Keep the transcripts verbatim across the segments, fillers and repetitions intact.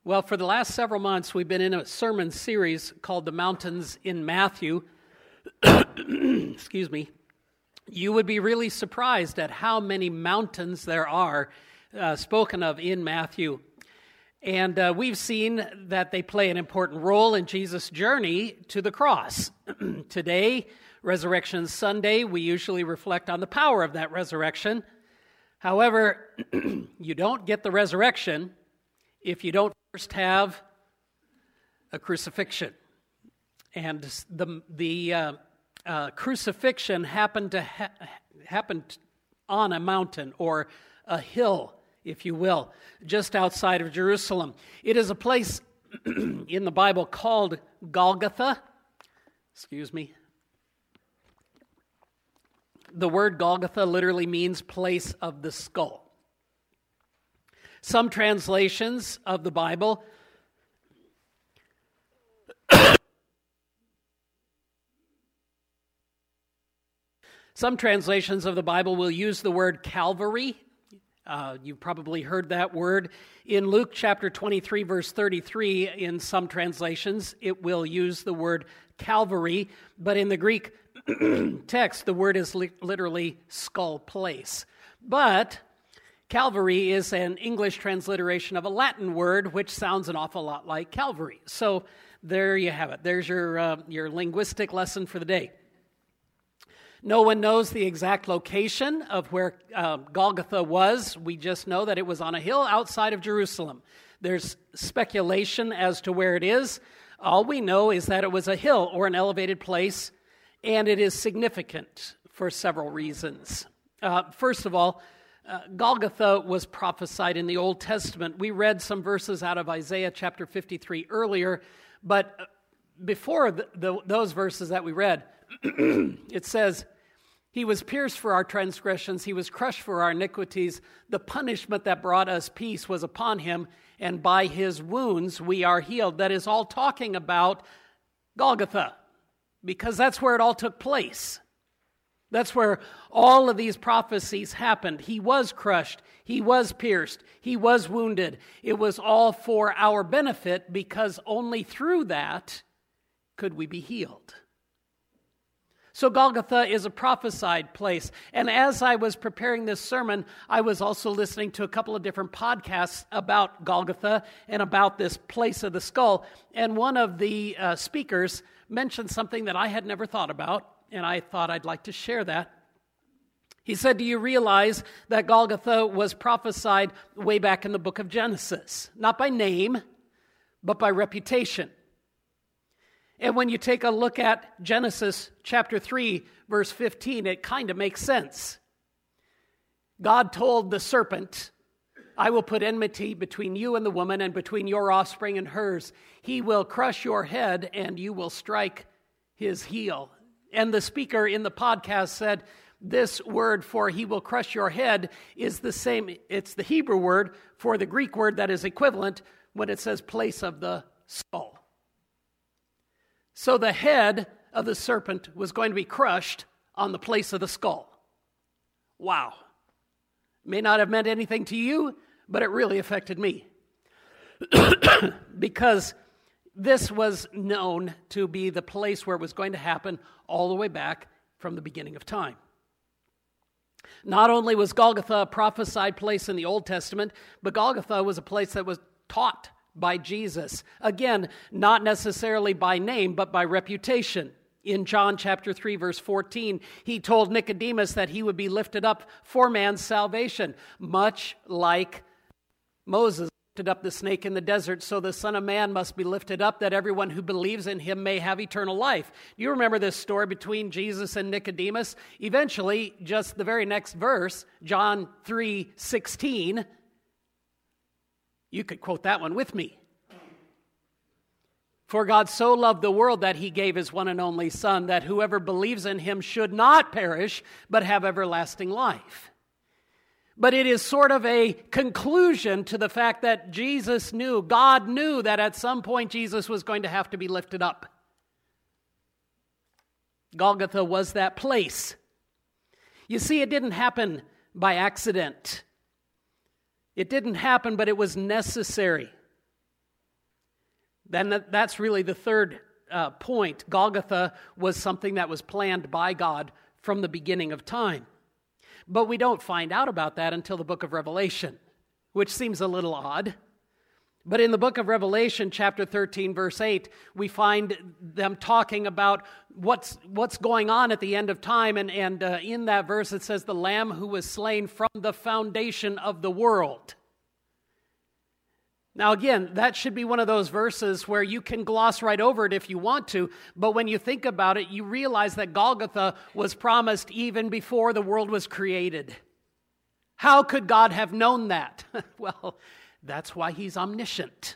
Well, for the last several months, we've been in a sermon series called The Mountains in Matthew. Excuse me. You would be really surprised at how many mountains there are uh, spoken of in Matthew. And uh, we've seen that they play an important role in Jesus' journey to the cross. Today, Resurrection Sunday, we usually reflect on the power of that resurrection. However, you don't get the resurrection if you don't first have a crucifixion. And the the uh, uh, crucifixion happened to ha- happened on a mountain or a hill, if you will, just outside of Jerusalem. It is a place in the Bible called Golgotha. Excuse me. The word Golgotha literally means place of the skull. Some translations of the Bible Some translations of the Bible will use the word Calvary. Uh, you've probably heard that word. In Luke chapter twenty-three, verse thirty-three, in some translations, it will use the word Calvary, but in the Greek text, the word is li- literally skull place. But Calvary is an English transliteration of a Latin word, which sounds an awful lot like Calvary. So there you have it. There's your uh, your linguistic lesson for the day. No one knows the exact location of where uh, Golgotha was. We just know that it was on a hill outside of Jerusalem. There's speculation as to where it is. All we know is that it was a hill or an elevated place, and it is significant for several reasons. Uh, first of all, uh, Golgotha was prophesied in the Old Testament. We read some verses out of Isaiah chapter fifty-three earlier, but before the, the, those verses that we read, it says, "He was pierced for our transgressions, he was crushed for our iniquities. The punishment that brought us peace was upon him, and by his wounds we are healed." That is all talking about Golgotha, because that's where it all took place. That's where all of these prophecies happened. He was crushed, he was pierced, he was wounded. It was all for our benefit, because only through that could we be healed. So Golgotha is a prophesied place. And as I was preparing this sermon, I was also listening to a couple of different podcasts about Golgotha and about this place of the skull. And one of the uh, speakers mentioned something that I had never thought about, and I thought I'd like to share that. He said, "Do you realize that Golgotha was prophesied way back in the book of Genesis? Not by name, but by reputation. And when you take a look at Genesis chapter three, verse fifteen, it kind of makes sense. God told the serpent, 'I will put enmity between you and the woman, and between your offspring and hers. He will crush your head, and you will strike his heel.'" And the speaker in the podcast said, this word for "he will crush your head" is the same. It's the Hebrew word for the Greek word that is equivalent when it says place of the skull. So the head of the serpent was going to be crushed on the place of the skull. Wow. May not have meant anything to you, but it really affected me. Because this was known to be the place where it was going to happen all the way back from the beginning of time. Not only was Golgotha a prophesied place in the Old Testament, but Golgotha was a place that was taught by Jesus. Again, not necessarily by name, but by reputation. In John chapter three, verse fourteen, he told Nicodemus that he would be lifted up for man's salvation, much like Moses lifted up the snake in the desert, so the Son of Man must be lifted up, that everyone who believes in him may have eternal life. Do you remember this story between Jesus and Nicodemus? Eventually, just the very next verse, John three sixteen, you could quote that one with me. "For God so loved the world that he gave his one and only Son, that whoever believes in him should not perish, but have everlasting life." But it is sort of a conclusion to the fact that Jesus knew, God knew that at some point Jesus was going to have to be lifted up. Golgotha was that place. You see, it didn't happen by accident. It didn't happen, but it was necessary. then that, that's really the third uh, point. Golgotha was something that was planned by God from the beginning of time. But we don't find out about that until the book of Revelation, which seems a little odd. But in the book of Revelation, chapter thirteen, verse eight, we find them talking about what's what's going on at the end of time. And, and uh, in that verse, it says, the Lamb who was slain from the foundation of the world. Now, again, that should be one of those verses where you can gloss right over it if you want to. But when you think about it, you realize that Golgotha was promised even before the world was created. How could God have known that? Well, that's why he's omniscient.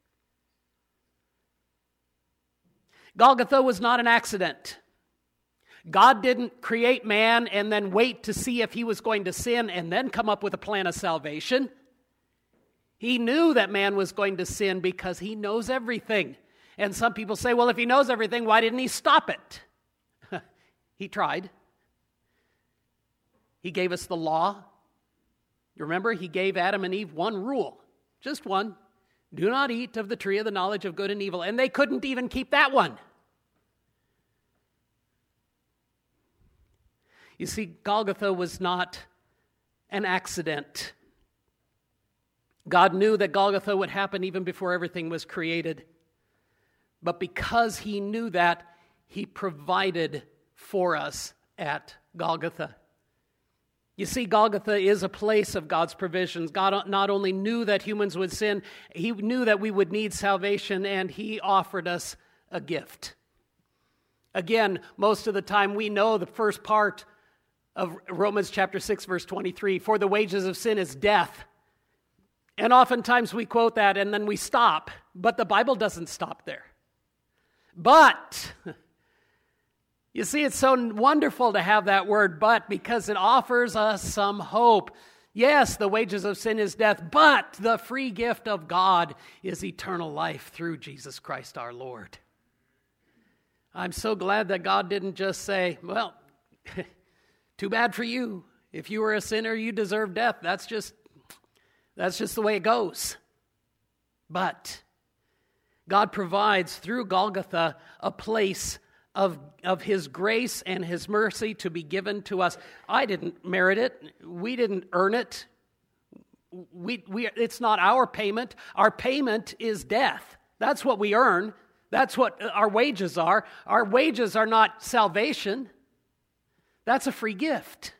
Golgotha was not an accident. God didn't create man and then wait to see if he was going to sin and then come up with a plan of salvation. He knew that man was going to sin because he knows everything. And some people say, well, if he knows everything, why didn't he stop it? He tried. He gave us the law. You remember, he gave Adam and Eve one rule. Just one. Do not eat of the tree of the knowledge of good and evil. And they couldn't even keep that one. You see, Golgotha was not an accident. God knew that Golgotha would happen even before everything was created. But because he knew that, he provided for us at Golgotha. You see, Golgotha is a place of God's provisions. God not only knew that humans would sin, he knew that we would need salvation, and he offered us a gift. Again, most of the time we know the first part of Romans chapter six, verse twenty-three, for the wages of sin is death. And oftentimes we quote that and then we stop, but the Bible doesn't stop there. But you see, it's so wonderful to have that word but because it offers us some hope. Yes, the wages of sin is death, but the free gift of God is eternal life through Jesus Christ our Lord. I'm so glad that God didn't just say, well, too bad for you. If you were a sinner, you deserve death. That's just, that's just the way it goes. But God provides through Golgotha a place Of, of his grace and his mercy to be given to us. I didn't merit it. We didn't earn it. We, we, it's not our payment. Our payment is death. That's what we earn. That's what our wages are. Our wages are not salvation. That's a free gift.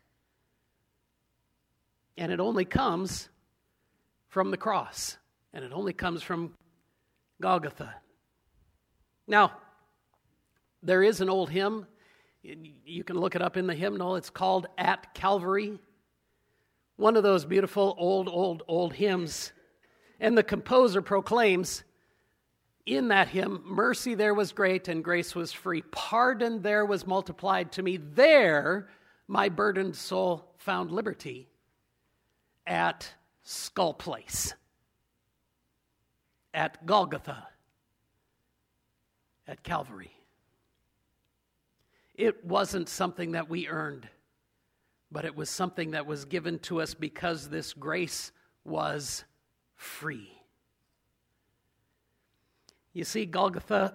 And it only comes from the cross. And it only comes from Golgotha. Now, there is an old hymn. You can look it up in the hymnal. It's called At Calvary. One of those beautiful old, old, old hymns. And the composer proclaims in that hymn, mercy there was great and grace was free. Pardon there was multiplied to me. There my burdened soul found liberty at Skull Place, at Golgotha, at Calvary. It wasn't something that we earned, but it was something that was given to us because this grace was free. You see, Golgotha,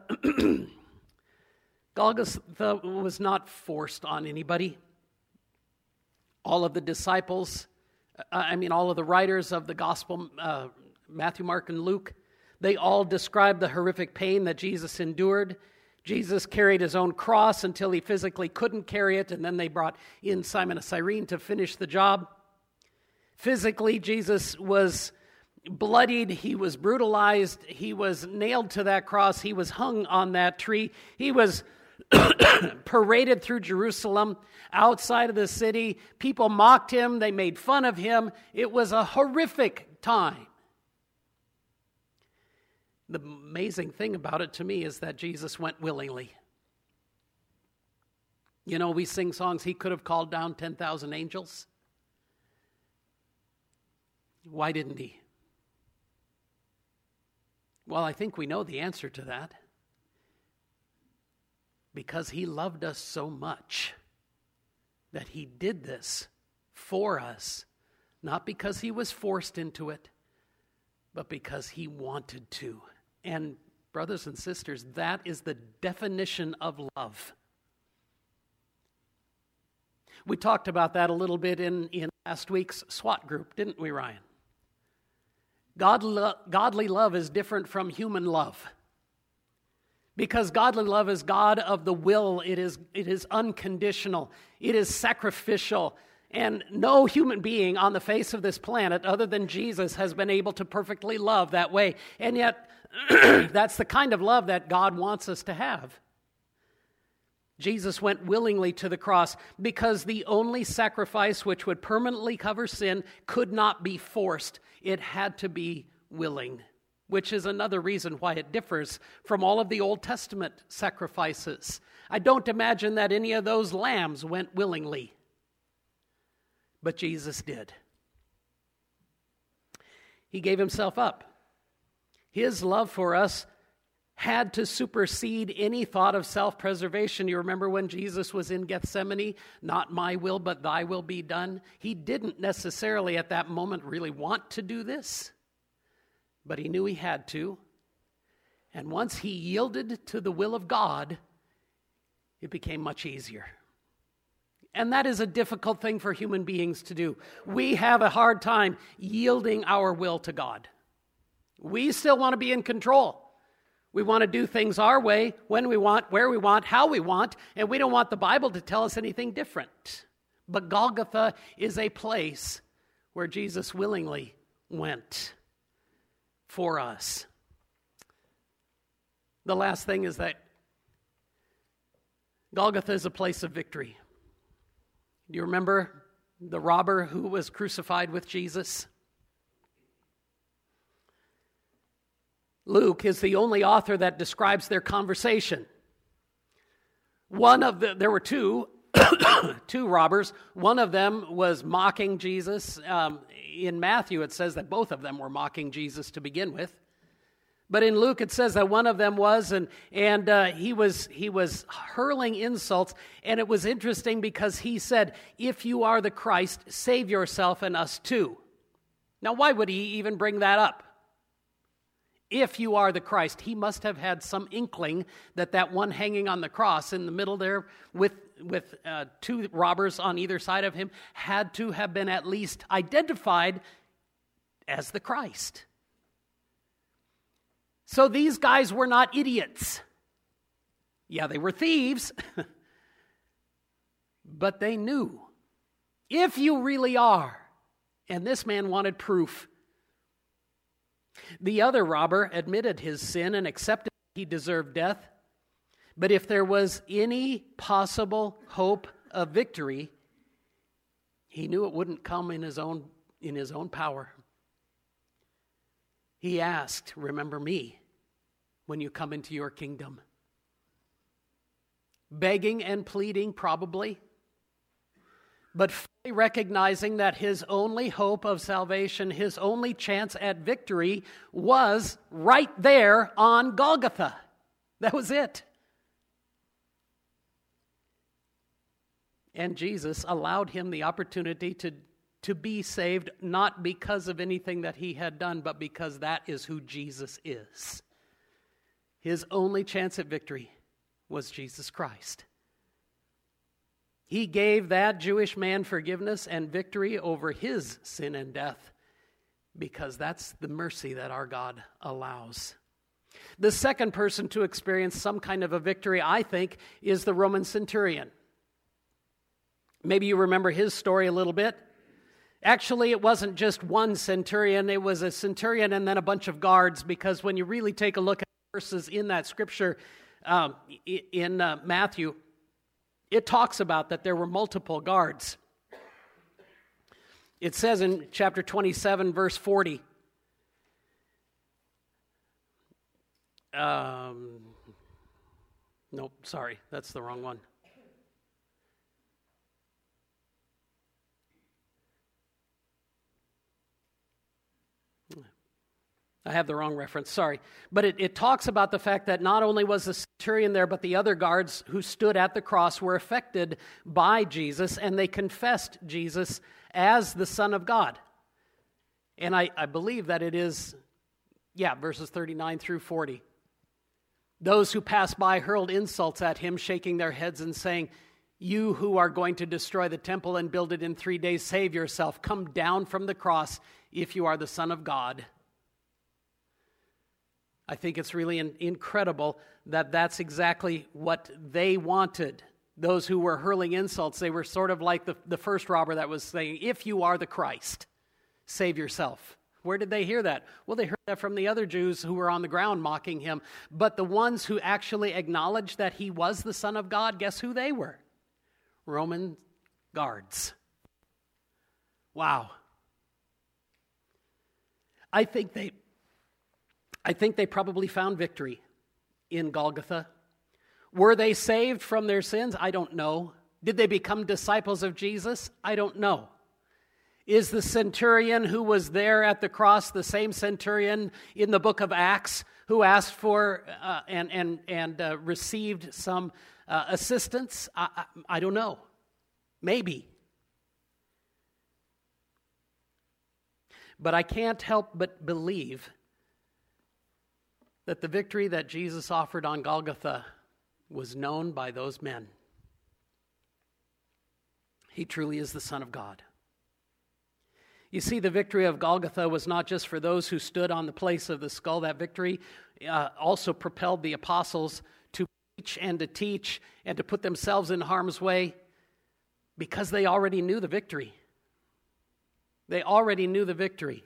Golgotha was not forced on anybody. All of the disciples, I mean, all of the writers of the gospel, uh, Matthew, Mark, and Luke, they all describe the horrific pain that Jesus endured. Jesus carried his own cross until he physically couldn't carry it, and then they brought in Simon of Cyrene to finish the job. Physically, Jesus was bloodied, he was brutalized, he was nailed to that cross, he was hung on that tree, he was paraded through Jerusalem, outside of the city. People mocked him, they made fun of him. It was a horrific time. The amazing thing about it to me is that Jesus went willingly. You know, we sing songs, he could have called down ten thousand angels. Why didn't he? Well, I think we know the answer to that. Because he loved us so much that he did this for us, not because he was forced into it, but because he wanted to. And Brothers and sisters, that is the definition of love. We talked about that a little bit in, in last week's SWAT group, didn't we, Ryan? God lo- godly love is different from human love. Because godly love is God of the will. It is, it is unconditional. It is sacrificial. And no human being on the face of this planet other than Jesus has been able to perfectly love that way. And yet, that's the kind of love that God wants us to have. Jesus went willingly to the cross because the only sacrifice which would permanently cover sin could not be forced. It had to be willing, which is another reason why it differs from all of the Old Testament sacrifices. I don't imagine that any of those lambs went willingly, but Jesus did. He gave himself up. His love for us had to supersede any thought of self-preservation. You remember when Jesus was in Gethsemane? Not my will, but thy will be done. He didn't necessarily at that moment really want to do this, but he knew he had to. And once he yielded to the will of God, it became much easier. And that is a difficult thing for human beings to do. We have a hard time yielding our will to God. We still want to be in control. We want to do things our way, when we want, where we want, how we want, and we don't want the Bible to tell us anything different. But Golgotha is a place where Jesus willingly went for us. The last thing is that Golgotha is a place of victory. Do you remember the robber who was crucified with Jesus? Luke is the only author that describes their conversation. One of the, there were two, two robbers. One of them was mocking Jesus. Um, in Matthew, it says that both of them were mocking Jesus to begin with. But in Luke, it says that one of them was, and and uh, he was he was hurling insults. And it was interesting because he said, "If you are the Christ, save yourself and us too." Now, why would he even bring that up? If you are the Christ, he must have had some inkling that that one hanging on the cross in the middle there with, with uh, two robbers on either side of him had to have been at least identified as the Christ. So these guys were not idiots. Yeah, they were thieves, but they knew, if you really are, and this man wanted proof. The other robber admitted his sin and accepted he deserved death. But if there was any possible hope of victory, he knew it wouldn't come in his own, in his own power. He asked, "Remember me when you come into your kingdom." Begging and pleading, probably, but fully recognizing that his only hope of salvation, his only chance at victory was right there on Golgotha. That was it. And Jesus allowed him the opportunity to, to be saved, not because of anything that he had done, but because that is who Jesus is. His only chance at victory was Jesus Christ. He gave that Jewish man forgiveness and victory over his sin and death because that's the mercy that our God allows. The second person to experience some kind of a victory, I think, is the Roman centurion. Maybe you remember his story a little bit. Actually, it wasn't just one centurion. It was a centurion and then a bunch of guards, because when you really take a look at verses in that scripture um, in uh, Matthew, it talks about that there were multiple guards. It says in chapter twenty-seven, verse forty, um, nope, sorry, that's the wrong one. I have the wrong reference, sorry. But it, it talks about the fact that not only was the centurion there, but the other guards who stood at the cross were affected by Jesus, and they confessed Jesus as the Son of God. And I, I believe that it is, yeah, verses thirty-nine through forty. Those who passed by hurled insults at him, shaking their heads and saying, "You who are going to destroy the temple and build it in three days, save yourself. Come down from the cross if you are the Son of God." I think it's really in- incredible that that's exactly what they wanted. Those who were hurling insults, they were sort of like the, the first robber that was saying, "If you are the Christ, save yourself." Where did they hear that? Well, they heard that from the other Jews who were on the ground mocking him. But the ones who actually acknowledged that he was the Son of God, guess who they were? Roman guards. Wow. I think they I think they probably found victory in Golgotha. Were they saved from their sins? I don't know. Did they become disciples of Jesus? I don't know. Is the centurion who was there at the cross the same centurion in the book of Acts who asked for uh, and and and uh, received some uh, assistance? I, I, I don't know. Maybe. But I can't help but believe that the victory that Jesus offered on Golgotha was known by those men. He truly is the Son of God. You see, the victory of Golgotha was not just for those who stood on the place of the skull. That victory uh, also propelled the apostles to preach and to teach and to put themselves in harm's way because they already knew the victory. They already knew the victory.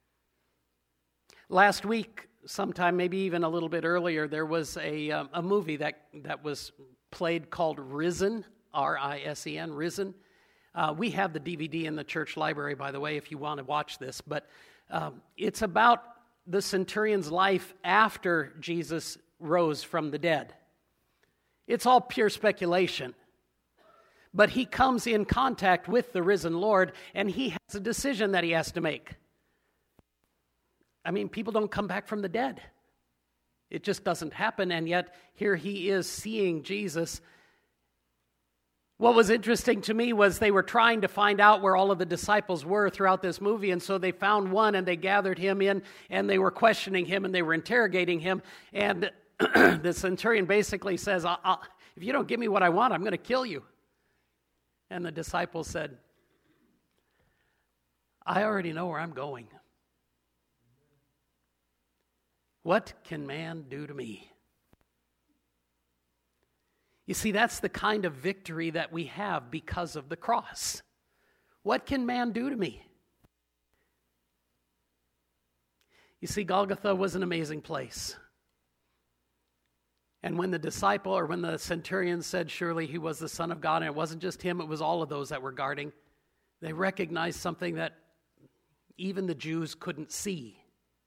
Last week, sometime maybe even a little bit earlier, there was a, um, a movie that, that was played called Risen, R I S E N, Risen. Uh, we have the D V D in the church library, by the way, if you want to watch this. But um, it's about the centurion's life after Jesus rose from the dead. It's all pure speculation. But he comes in contact with the risen Lord, and he has a decision that he has to make. I mean, people don't come back from the dead. It just doesn't happen, and yet here he is seeing Jesus. What was interesting to me was they were trying to find out where all of the disciples were throughout this movie, and so they found one, and they gathered him in, and they were questioning him, and they were interrogating him, and the centurion basically says, I'll, I'll, if you don't give me what I want, I'm going to kill you. And the disciples said, I already know where I'm going. What can man do to me? You see, that's the kind of victory that we have because of the cross. What can man do to me? You see, Golgotha was an amazing place. And when the disciple, or when the centurion said, surely he was the Son of God, and it wasn't just him, it was all of those that were guarding, they recognized something that even the Jews couldn't see.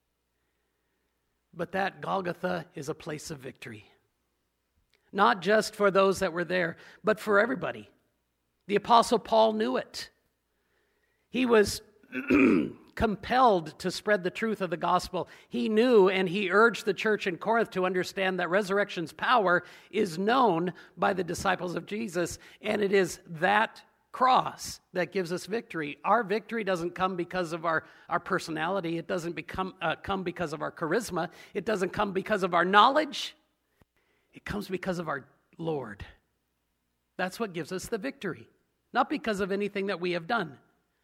But that Golgotha is a place of victory. Not just for those that were there, but for everybody. The Apostle Paul knew it. He was compelled to spread the truth of the gospel. He knew, and he urged the church in Corinth to understand that resurrection's power is known by the disciples of Jesus, and it is that cross that gives us victory. Our victory doesn't come because of our, our personality. It doesn't become, uh, come because of our charisma. It doesn't come because of our knowledge. It comes because of our Lord. That's what gives us the victory, not because of anything that we have done.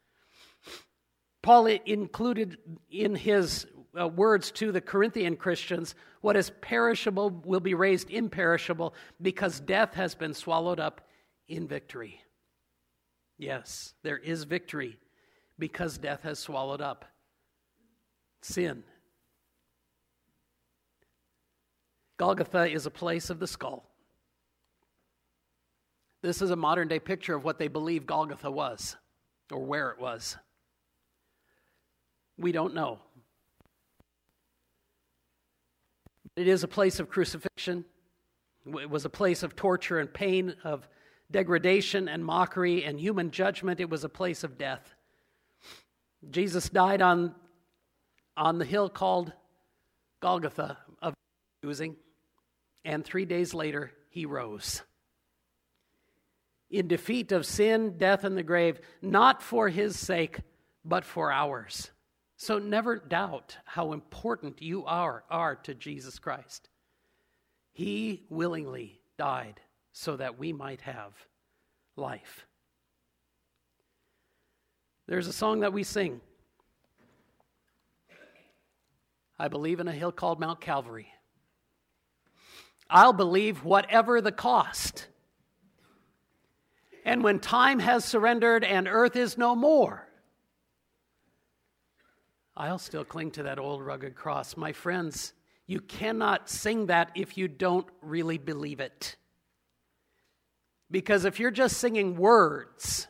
Paul included in his uh, words to the Corinthian Christians, what is perishable will be raised imperishable because death has been swallowed up in victory. Yes, there is victory because death has swallowed up sin. Golgotha is a place of the skull. This is a modern day picture of what they believe Golgotha was, or where it was. We don't know. It is a place of crucifixion. It was a place of torture and pain, of degradation and mockery and human judgment. It was a place of death. Jesus died on, on the hill called Golgotha of choosing, and three days later he rose. In defeat of sin, death, and the grave, not for his sake, but for ours. So never doubt how important you are, are to Jesus Christ. He willingly died so that we might have life. There's a song that we sing. I believe in a hill called Mount Calvary. I'll believe whatever the cost. And when time has surrendered and earth is no more, I'll still cling to that old rugged cross. My friends, you cannot sing that if you don't really believe it. Because if you're just singing words,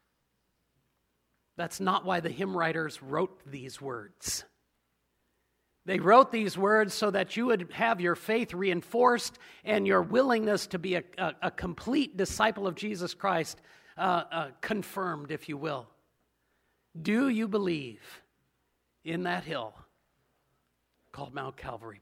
that's not why the hymn writers wrote these words. They wrote these words so that you would have your faith reinforced and your willingness to be a, a, a complete disciple of Jesus Christ uh, uh, confirmed, if you will. Do you believe in that hill called Mount Calvary?